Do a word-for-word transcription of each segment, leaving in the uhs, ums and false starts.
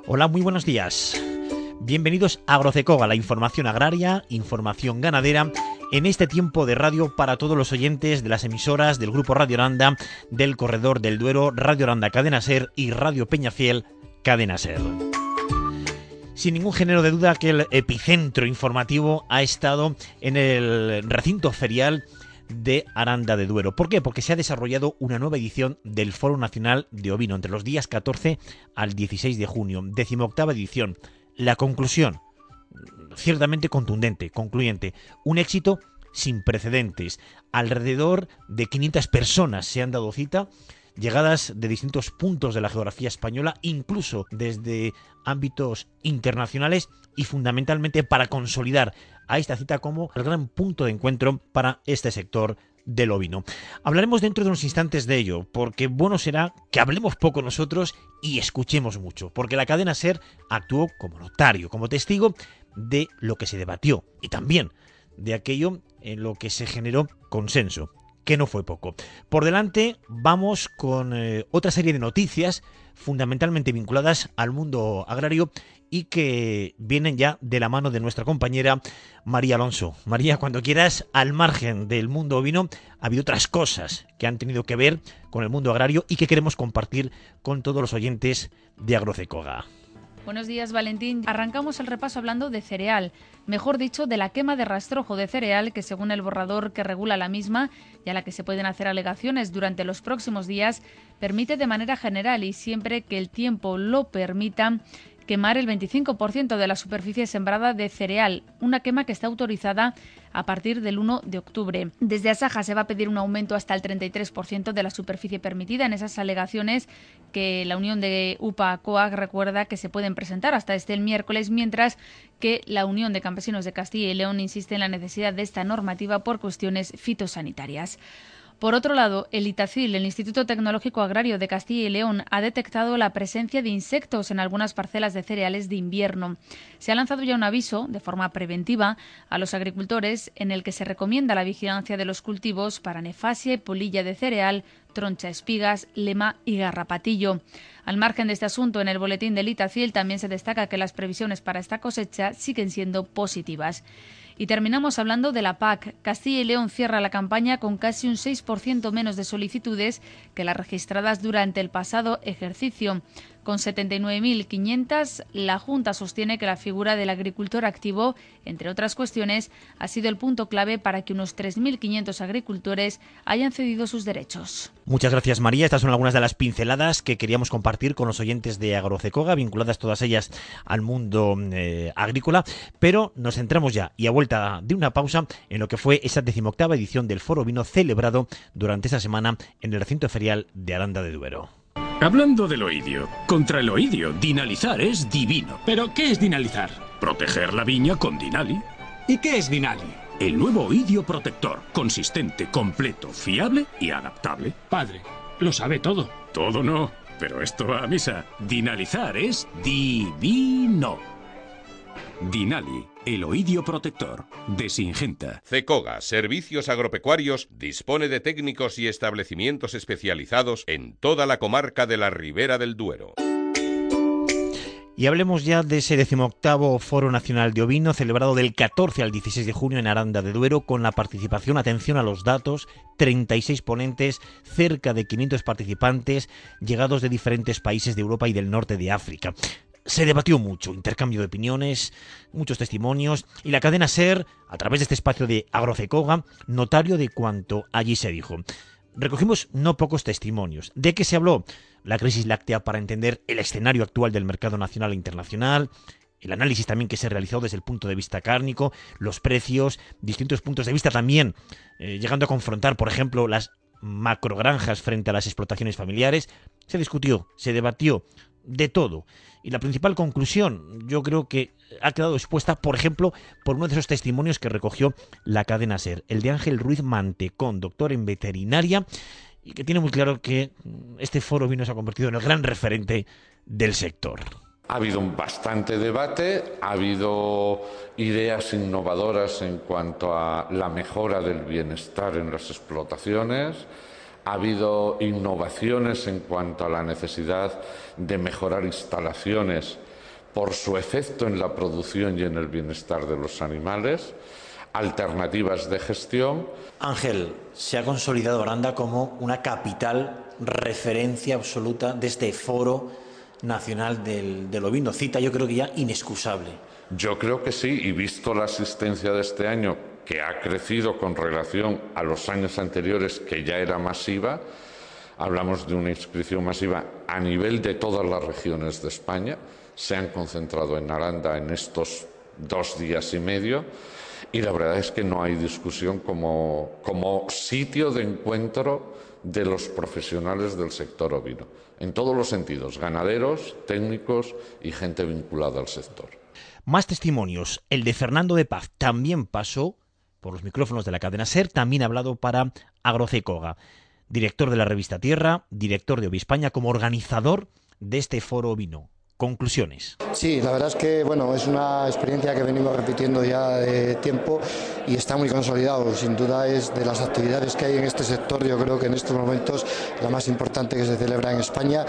Hola, muy buenos días. Bienvenidos a Agrocecoga, la información agraria, información ganadera, en este tiempo de radio para todos los oyentes de las emisoras del Grupo Radio Aranda, del Corredor del Duero, Radio Aranda Cadena Ser y Radio Peñafiel Cadena Ser. Sin ningún género de duda que el epicentro informativo ha estado en el recinto ferial de Aranda de Duero. ¿Por qué? Porque se ha desarrollado una nueva edición del Foro Nacional de Ovino entre los días catorce al dieciséis de junio, decimoctava edición. La conclusión, ciertamente contundente, concluyente, un éxito sin precedentes. Alrededor de quinientas personas se han dado cita, llegadas de distintos puntos de la geografía española, incluso desde ámbitos internacionales, y fundamentalmente para consolidar a esta cita como el gran punto de encuentro para este sector del ovino. Hablaremos dentro de unos instantes de ello, porque bueno será que hablemos poco nosotros y escuchemos mucho, porque la cadena SER actuó como notario, como testigo de lo que se debatió y también de aquello en lo que se generó consenso, que no fue poco. Por delante vamos con eh, otra serie de noticias fundamentalmente vinculadas al mundo agrario y que vienen ya de la mano de nuestra compañera María Alonso. María, cuando quieras, al margen del mundo ovino, ha habido otras cosas que han tenido que ver con el mundo agrario y que queremos compartir con todos los oyentes de Agrocecoga. Buenos días, Valentín. Arrancamos el repaso hablando de cereal, mejor dicho, de la quema de rastrojo de cereal, que según el borrador que regula la misma y a la que se pueden hacer alegaciones durante los próximos días, permite de manera general y siempre que el tiempo lo permita, quemar el veinticinco por ciento de la superficie sembrada de cereal, una quema que está autorizada a partir del uno de octubre. Desde Asaja se va a pedir un aumento hasta el treinta y tres por ciento de la superficie permitida en esas alegaciones que la Unión de U P A-COAG recuerda que se pueden presentar hasta este el miércoles, mientras que la Unión de Campesinos de Castilla y León insiste en la necesidad de esta normativa por cuestiones fitosanitarias. Por otro lado, el ITACIL, el Instituto Tecnológico Agrario de Castilla y León, ha detectado la presencia de insectos en algunas parcelas de cereales de invierno. Se ha lanzado ya un aviso, de forma preventiva, a los agricultores en el que se recomienda la vigilancia de los cultivos para nefasia y polilla de cereal, troncha espigas, lema y garrapatillo. Al margen de este asunto, en el boletín del ITACIL también se destaca que las previsiones para esta cosecha siguen siendo positivas. Y terminamos hablando de la P A C. Castilla y León cierra la campaña con casi un seis por ciento menos de solicitudes que las registradas durante el pasado ejercicio. Con setenta y nueve mil quinientas, la Junta sostiene que la figura del agricultor activo, entre otras cuestiones, ha sido el punto clave para que unos tres mil quinientos agricultores hayan cedido sus derechos. Muchas gracias, María. Estas son algunas de las pinceladas que queríamos compartir con los oyentes de Agrocecoga, vinculadas todas ellas al mundo eh, agrícola, pero nos centramos ya y a vuelta de una pausa en lo que fue esa decimoctava edición del Foro Ovino celebrado durante esta semana en el recinto ferial de Aranda de Duero. Hablando del oidio, contra el oidio, Dinalizar es divino. ¿Pero qué es dinalizar? Proteger la viña con Dinali. ¿Y qué es Dinali? El nuevo oidio protector, consistente, completo, fiable y adaptable. Padre, lo sabe todo. Todo no, pero esto va a misa. Dinalizar es divino. Dinali, el oidio protector de Singenta. Cecoga, Servicios Agropecuarios, dispone de técnicos y establecimientos especializados en toda la comarca de la Ribera del Duero. Y hablemos ya de ese decimoctavo Foro Nacional de Ovino, celebrado del catorce al dieciséis de junio en Aranda de Duero, con la participación, atención a los datos, treinta y seis ponentes, cerca de quinientos participantes, llegados de diferentes países de Europa y del norte de África. Se debatió mucho, intercambio de opiniones, muchos testimonios, y la cadena SER, a través de este espacio de Agrocecoga, notario de cuanto allí se dijo. Recogimos no pocos testimonios. ¿De qué se habló? La crisis láctea para entender el escenario actual del mercado nacional e internacional, el análisis también que se realizó desde el punto de vista cárnico, los precios, distintos puntos de vista también, eh, llegando a confrontar, por ejemplo, las macrogranjas frente a las explotaciones familiares. Se discutió, se debatió de todo. Y la principal conclusión, yo creo que ha quedado expuesta, por ejemplo, por uno de esos testimonios que recogió la cadena SER, el de Ángel Ruiz Mantecón, doctor en veterinaria, y que tiene muy claro que este foro ovino se ha convertido en el gran referente del sector. Ha habido un bastante debate, ha habido ideas innovadoras en cuanto a la mejora del bienestar en las explotaciones, ha habido innovaciones en cuanto a la necesidad de mejorar instalaciones por su efecto en la producción y en el bienestar de los animales, alternativas de gestión. Ángel, se ha consolidado Aranda como una capital, referencia absoluta de este foro nacional del, del ovino. Cita, yo creo que ya inexcusable. Yo creo que sí, y visto la asistencia de este año, que ha crecido con relación a los años anteriores, que ya era masiva, hablamos de una inscripción masiva a nivel de todas las regiones de España, se han concentrado en Aranda en estos dos días y medio, y la verdad es que no hay discusión como, como sitio de encuentro de los profesionales del sector ovino, en todos los sentidos, ganaderos, técnicos y gente vinculada al sector. Más testimonios. El de Fernando de Paz también pasó por los micrófonos de la cadena SER, también ha hablado para Agrocecoga, director de la revista Tierra, director de Ovispaña, como organizador de este foro ovino. Conclusiones. Sí, la verdad es que bueno, es una experiencia que venimos repitiendo ya de tiempo y está muy consolidado. Sin duda es de las actividades que hay en este sector, yo creo que en estos momentos la más importante que se celebra en España.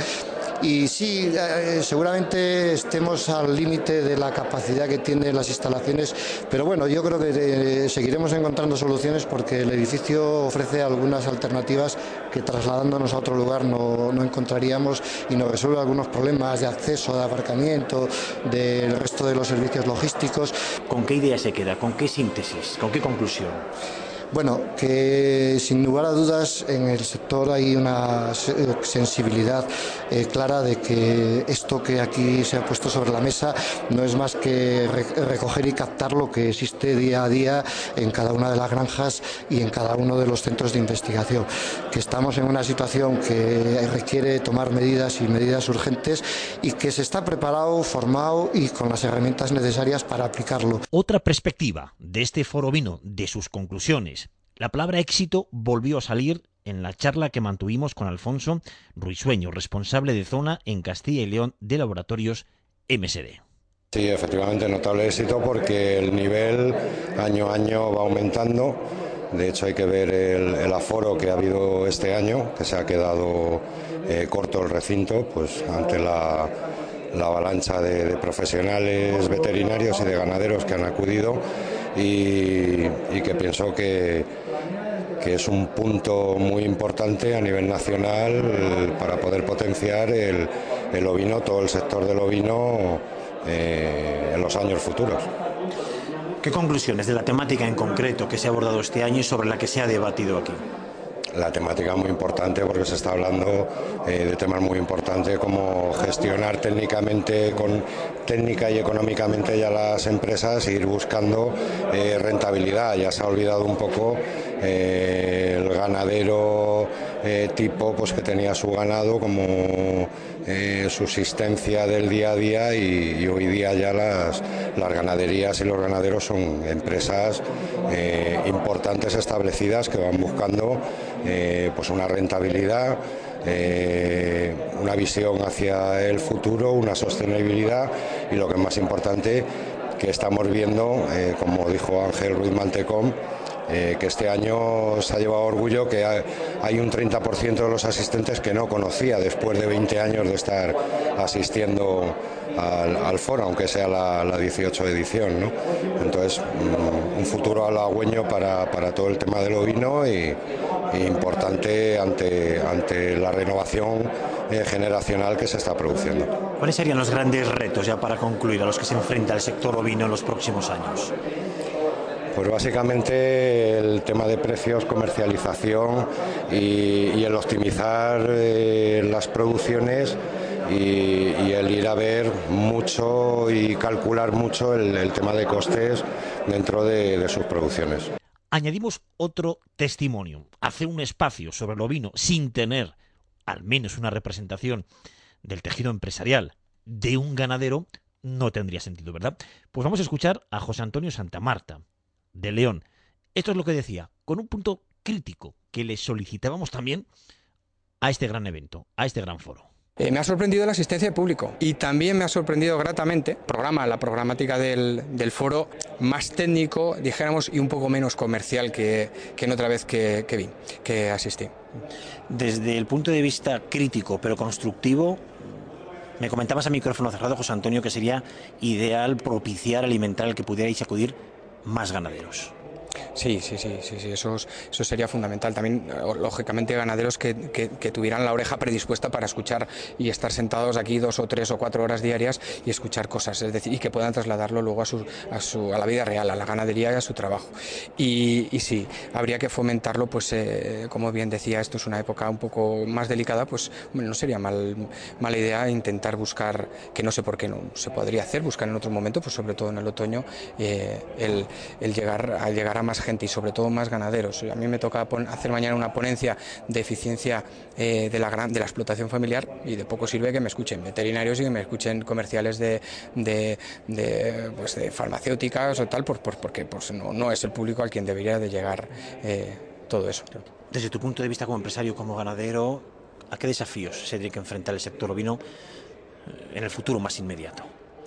Y sí, eh, seguramente estemos al límite de la capacidad que tienen las instalaciones, pero bueno, yo creo que eh, seguiremos encontrando soluciones porque el edificio ofrece algunas alternativas que trasladándonos a otro lugar no, no encontraríamos y nos resuelve algunos problemas de acceso, de aparcamiento, del resto de los servicios logísticos. ¿Con qué idea se queda? ¿Con qué síntesis? ¿Con qué conclusión? Bueno, que sin lugar a dudas en el sector hay una sensibilidad eh, clara de que esto que aquí se ha puesto sobre la mesa no es más que re- recoger y captar lo que existe día a día en cada una de las granjas y en cada uno de los centros de investigación. Que estamos en una situación que requiere tomar medidas y medidas urgentes y que se está preparado, formado y con las herramientas necesarias para aplicarlo. Otra perspectiva de este foro ovino, de sus conclusiones. La palabra éxito volvió a salir en la charla que mantuvimos con Alfonso Ruisueño, responsable de zona en Castilla y León de Laboratorios M S D. Sí, efectivamente, notable éxito porque el nivel año a año va aumentando. De hecho, hay que ver el, el aforo que ha habido este año, que se ha quedado eh, corto el recinto, pues ante la, la avalancha de, de profesionales veterinarios y de ganaderos que han acudido y, y que pienso que, que es un punto muy importante a nivel nacional eh, para poder potenciar el, el ovino, todo el sector del ovino eh, en los años futuros. ¿Qué conclusiones de la temática en concreto que se ha abordado este año y sobre la que se ha debatido aquí? La temática es muy importante porque se está hablando eh, de temas muy importantes como gestionar técnicamente, con técnica y económicamente ya las empresas e ir buscando eh, rentabilidad. Ya se ha olvidado un poco eh, el ganadero eh, tipo pues que tenía su ganado como eh, subsistencia del día a día y, y hoy día ya las, las ganaderías y los ganaderos son empresas eh, importantes establecidas que van buscando Eh, pues una rentabilidad, eh, una visión hacia el futuro, una sostenibilidad y lo que es más importante que estamos viendo, eh, como dijo Ángel Ruiz Mantecón, eh, que este año se ha llevado orgullo que hay un treinta por ciento de los asistentes que no conocía después de veinte años de estar asistiendo al, al foro, aunque sea la, la dieciocho edición, ¿no? Entonces, un futuro halagüeño para, para todo el tema del ovino y, y importante ante, ante la renovación eh, generacional que se está produciendo. ¿Cuáles serían los grandes retos, ya para concluir, a los que se enfrenta el sector ovino en los próximos años? Pues básicamente el tema de precios, comercialización y, y el optimizar eh, las producciones y, y el ir a ver mucho y calcular mucho el, el tema de costes dentro de, de sus producciones. Añadimos otro testimonio. Hacer un espacio sobre el ovino sin tener al menos una representación del tejido empresarial de un ganadero no tendría sentido, ¿verdad? Pues vamos a escuchar a José Antonio Santamarta, de León. Esto es lo que decía, con un punto crítico que le solicitábamos también a este gran evento, a este gran foro. Eh, me ha sorprendido la asistencia de público y también me ha sorprendido gratamente programa, la programática del, del foro, más técnico, dijéramos, y un poco menos comercial que, que en otra vez que, que vi, que asistí. Desde el punto de vista crítico pero constructivo, Me comentabas a micrófono cerrado, José Antonio, que sería ideal propiciar, alimentar el que pudierais acudir más ganaderos. Sí, sí, sí, sí, sí, eso, eso sería fundamental. También, lógicamente, ganaderos que, que, que tuvieran la oreja predispuesta para escuchar y estar sentados aquí dos o tres o cuatro horas diarias y escuchar cosas, es decir, y que puedan trasladarlo luego a, su, a, su, a la vida real, a la ganadería y a su trabajo. Y, y sí, habría que fomentarlo, pues, eh, como bien decía, esto es una época un poco más delicada, pues no sería mal, mala idea intentar buscar, que no sé por qué no se podría hacer, buscar en otro momento, pues sobre todo en el otoño, eh, el, el llegar a llegar a más gente y sobre todo más ganaderos. A mí me toca hacer mañana una ponencia de eficiencia eh, de, la gran, de la explotación familiar y de poco sirve que me escuchen veterinarios y que me escuchen comerciales de, de, de, pues de farmacéuticas o tal, pues, pues porque pues no, no es el público al quien debería de llegar eh, todo eso. Desde tu punto de vista como empresario, como ganadero, ¿a qué desafíos se tiene que enfrentar el sector ovino en el futuro más inmediato?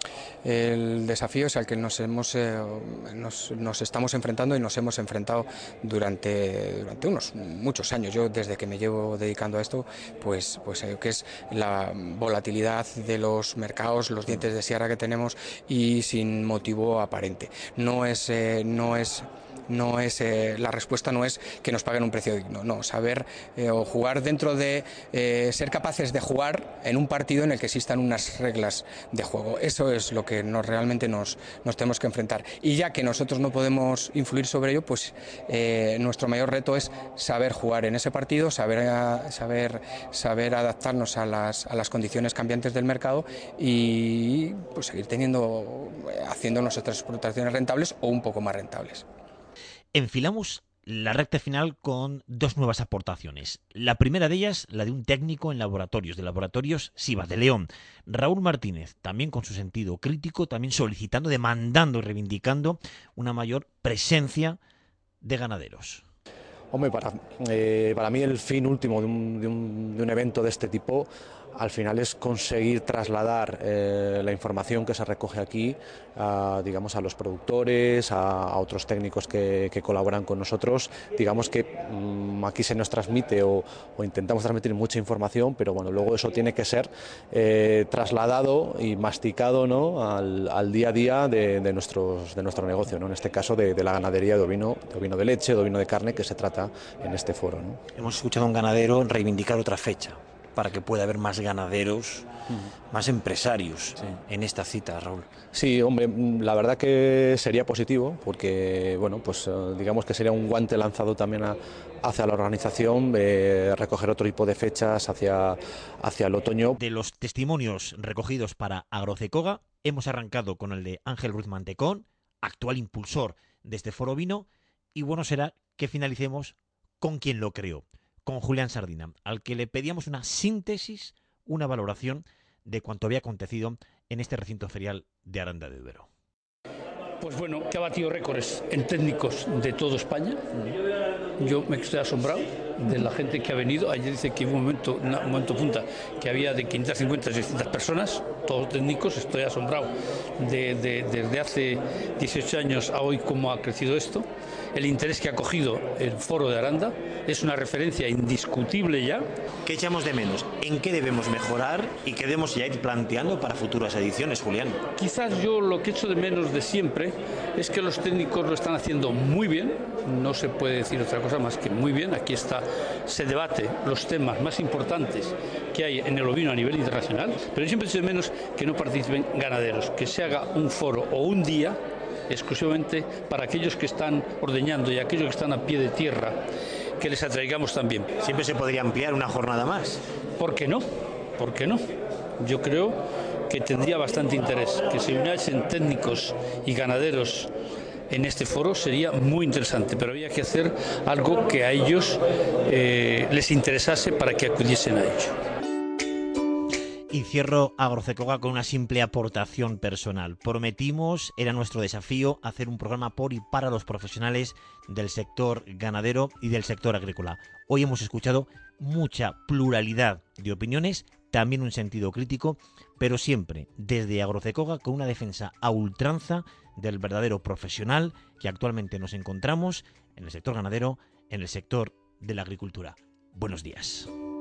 El desafío es al que nos hemos eh, nos, nos estamos enfrentando y nos hemos enfrentado durante, durante unos muchos años. Yo desde que me llevo dedicando a esto, pues, pues eh, que es la volatilidad de los mercados, los dientes de sierra que tenemos y sin motivo aparente. No es, eh, no es No es, eh, la respuesta no es que nos paguen un precio digno, no, saber eh, o jugar dentro de, eh, ser capaces de jugar en un partido en el que existan unas reglas de juego. Eso es lo que nos, realmente nos, nos tenemos que enfrentar. Y ya que nosotros no podemos influir sobre ello, pues eh, nuestro mayor reto es saber jugar en ese partido, saber, saber, saber adaptarnos a las, a las condiciones cambiantes del mercado y pues seguir teniendo, haciendo nuestras explotaciones rentables o un poco más rentables. Enfilamos la recta final con dos nuevas aportaciones. La primera de ellas, la de un técnico en laboratorios, de Laboratorios Sivas de León, Raúl Martínez, también con su sentido crítico, también solicitando, demandando y reivindicando una mayor presencia de ganaderos. Hombre, para, eh, para mí el fin último de un, de un, de un evento de este tipo al final es conseguir trasladar eh, la información que se recoge aquí a, digamos, a los productores, a, a otros técnicos que, que colaboran con nosotros. Digamos que mmm, aquí se nos transmite o, o intentamos transmitir mucha información, pero bueno, luego eso tiene que ser eh, trasladado y masticado, ¿no?, al, al día a día de, de, nuestros, de nuestro negocio, ¿no?, en este caso de, de la ganadería de ovino, de ovino de leche, de ovino de carne, que se trata en este foro, ¿no? Hemos escuchado a un ganadero reivindicar otra fecha para que pueda haber más ganaderos, uh-huh. más empresarios sí. en esta cita, Raúl. Sí, hombre, la verdad que sería positivo, porque, bueno, pues digamos que sería un guante lanzado también a, hacia la organización, eh, recoger otro tipo de fechas hacia, hacia el otoño. De los testimonios recogidos para Agrocecoga, hemos arrancado con el de Ángel Ruiz Mantecón, actual impulsor de este foro ovino, y bueno será que finalicemos con quien lo creó, con Julián Sardina, al que le pedíamos una síntesis, una valoración de cuanto había acontecido en este recinto ferial de Aranda de Duero. Pues bueno, que ha batido récords en técnicos de toda España. Yo me estoy asombrado de la gente que ha venido. Ayer dice que hubo un momento, un momento punta que había de quinientas cincuenta a seiscientas personas, todos técnicos. Estoy asombrado de, de, desde hace dieciocho años a hoy cómo ha crecido esto. El interés que ha cogido el foro de Aranda es una referencia indiscutible ya. ¿Qué echamos de menos? ¿En qué debemos mejorar y qué debemos ya ir planteando para futuras ediciones, Julián? Quizás yo lo que echo de menos de siempre es que los técnicos lo están haciendo muy bien. No se puede decir otra cosa más que muy bien. Aquí está, se debate los temas más importantes que hay en el ovino a nivel internacional, pero yo siempre echo de menos que no participen ganaderos, que se haga un foro o un día exclusivamente para aquellos que están ordeñando y aquellos que están a pie de tierra, que les atraigamos también. Siempre se podría ampliar una jornada más. ¿Por qué no? ¿Por qué no? Yo creo que tendría bastante interés que se uniesen técnicos y ganaderos en este foro, sería muy interesante, pero había que hacer algo que a ellos eh, les interesase para que acudiesen a ello. Y cierro Agrocecoga con una simple aportación personal. Prometimos, era nuestro desafío, hacer un programa por y para los profesionales del sector ganadero y del sector agrícola. Hoy hemos escuchado mucha pluralidad de opiniones, también un sentido crítico, pero siempre desde Agrocecoga con una defensa a ultranza del verdadero profesional que actualmente nos encontramos en el sector ganadero, en el sector de la agricultura. Buenos días.